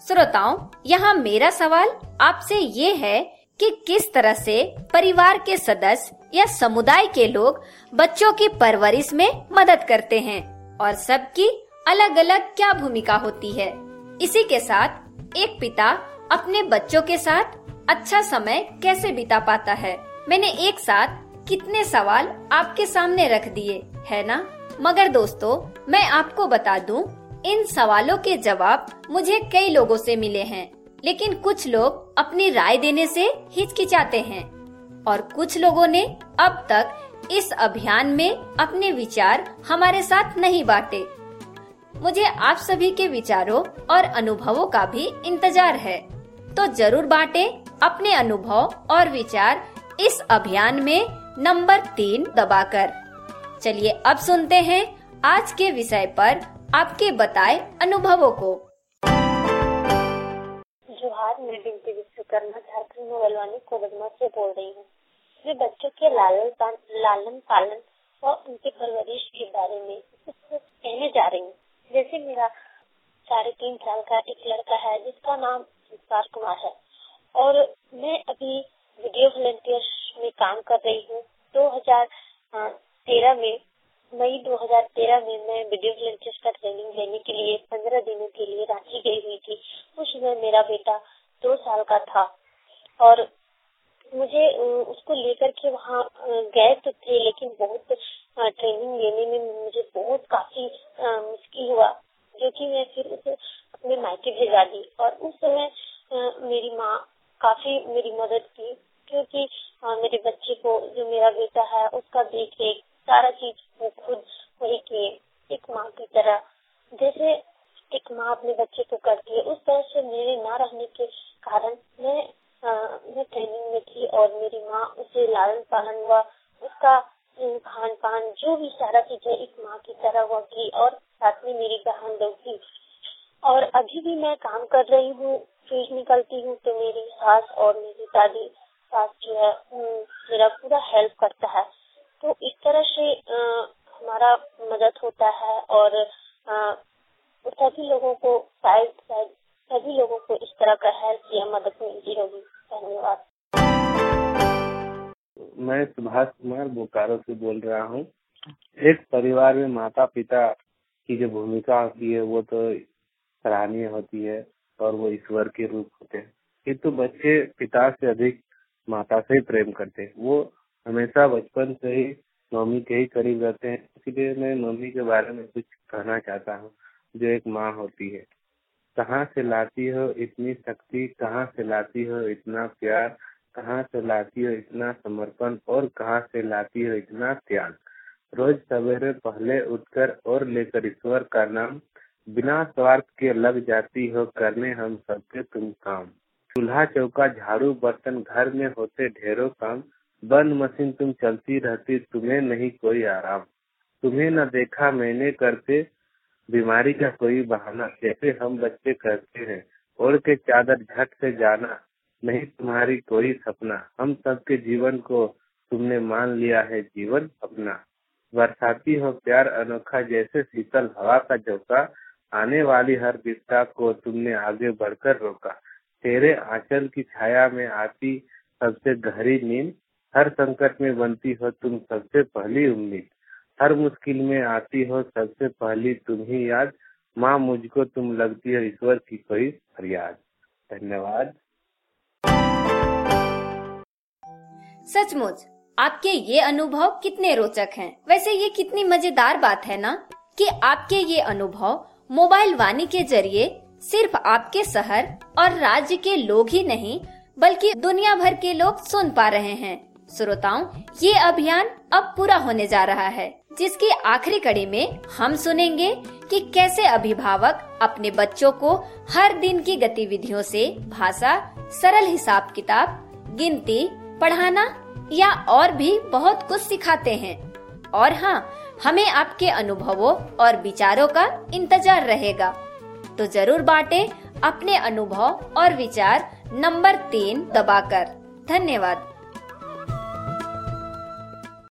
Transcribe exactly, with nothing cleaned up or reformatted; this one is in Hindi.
श्रोताओं, यहाँ मेरा सवाल आपसे ये है कि किस तरह से परिवार के सदस्य या समुदाय के लोग बच्चों की परवरिश में मदद करते हैं और सबकी अलग अलग क्या भूमिका होती है। इसी के साथ एक पिता अपने बच्चों के साथ अच्छा समय कैसे बिता पाता है। मैंने एक साथ कितने सवाल आपके सामने रख दिए है ना। मगर दोस्तों, मैं आपको बता दूं, इन सवालों के जवाब मुझे कई लोगों से मिले हैं, लेकिन कुछ लोग अपनी राय देने से हिचकिचाते हैं और कुछ लोगों ने अब तक इस अभियान में अपने विचार हमारे साथ नहीं बांटे। मुझे आप सभी के विचारों और अनुभवों का भी इंतजार है, तो जरूर बांटे अपने अनुभव और विचार इस अभियान में नंबर तीन दबाकर। चलिए अब सुनते हैं आज के विषय पर आपके बताए अनुभवों को। जोहार, मैं बिनती विश्वकर्मा झारखंड में बलवानी कोडरमा से बोल रही हूँ। मैं बच्चों के लालन लालन पालन और उनकी परवरिश के बारे में कुछ कहने जा रही हूँ। जैसे मेरा साढ़े तीन साल का एक लड़का है जिसका नाम संस्कार कुमार है और मैं अभी वीडियो वॉलंटियर में काम कर रही हूँ। दो हजार तेरह में मई दो हजार तेरह में मैं वीडियो वॉलंटियर का ट्रेनिंग लेने के लिए पंद्रह दिनों के लिए रांची गई हुई थी। उस समय मेरा बेटा दो साल का था और मुझे उसको लेकर के वहाँ गए तो थे, लेकिन बहुत ट्रेनिंग लेने में मुझे बहुत काफी मुश्किल हुआ, जो कि मैं फिर उसे अपने मायके भेजा दी। और उस समय मेरी माँ काफी मेरी मदद की, क्योंकि मेरे बच्चे को, जो मेरा बेटा है, उसका देख रेख सारा चीज वो खुद वही किए, एक माँ की तरह। जैसे एक माँ अपने बच्चे को करती है, उस तरह से मेरे ना रहने के कारण मैं आ, मैं ट्रेनिंग में थी और मेरी माँ उसे लालन पालन हुआ, उसका खान पान जो भी सारा चीजें एक माँ की तरह वो की और साथ में मेरी बहन लोग थी। और अभी भी मैं काम कर रही हूँ, फील्ड निकलती हूँ तो मेरी सास और मेरी दादी सास जो है मेरा पूरा हेल्प करता है। तो इस तरह से आ, हमारा मदद होता है और आ, सभी लोगों को शायद शायद सभी लोगों को इस तरह का हेल्प या मदद मिलती होगी। धन्यवाद। मैं सुभाष कुमार बोकारो से बोल रहा हूँ। एक परिवार में माता पिता की जो भूमिका होती है वो तो सराहनीय होती है और वो ईश्वर के रूप होते हैं, किंतु तो बच्चे पिता से अधिक माता से ही प्रेम करते हैं। वो हमेशा बचपन से ही मम्मी के ही करीब रहते हैं। इसलिए मैं मम्मी के बारे में कुछ कहना चाहता हूँ, जो एक माँ होती है। कहाँ से लाती हो इतनी शक्ति, कहाँ से लाती हो इतना प्यार, कहाँ से लाती हो इतना समर्पण और कहाँ से लाती हो इतना त्याग। रोज सवेरे पहले उठकर और लेकर ईश्वर का नाम, बिना स्वार्थ के लग जाती हो करने हम सबके तुम काम। चूल्हा चौका झाड़ू बर्तन घर में होते ढेरों काम, बंद मशीन तुम चलती रहती तुम्हें नहीं कोई आराम। तुम्हें न देखा मैंने करते बीमारी का कोई बहाना, जैसे हम बच्चे करते हैं ओढ़ के चादर झट से जाना, नहीं तुम्हारी कोई सपना। हम सबके जीवन को तुमने मान लिया है जीवन अपना। बरसाती हो प्यार अनोखा जैसे शीतल हवा का झोंका, आने वाली हर विपदा को तुमने आगे बढ़कर रोका। तेरे आंचल की छाया में आती सबसे गहरी नींद, हर संकट में बनती हो तुम सबसे पहली उम्मीद। हर मुश्किल में आती हो सबसे पहली तुम ही याद, माँ मुझको तुम लगती हो ईश्वर की कोई फरियाद। धन्यवाद। सचमुच आपके ये अनुभव कितने रोचक हैं। वैसे ये कितनी मजेदार बात है ना, कि आपके ये अनुभव मोबाइल वाणी के जरिए सिर्फ आपके शहर और राज्य के लोग ही नहीं, बल्कि दुनिया भर के लोग सुन पा रहे हैं। श्रोताओं, ये अभियान अब पूरा होने जा रहा है, जिसकी आखिरी कड़ी में हम सुनेंगे कि कैसे अभिभावक अपने बच्चों को हर दिन की गतिविधियों से भाषा, सरल हिसाब किताब, गिनती, पढ़ाना या और भी बहुत कुछ सिखाते हैं। और हाँ, हमें आपके अनुभवों और विचारों का इंतजार रहेगा। तो जरूर बांटें अपने अनुभव और विचार नंबर तीन दबाकर। धन्यवाद।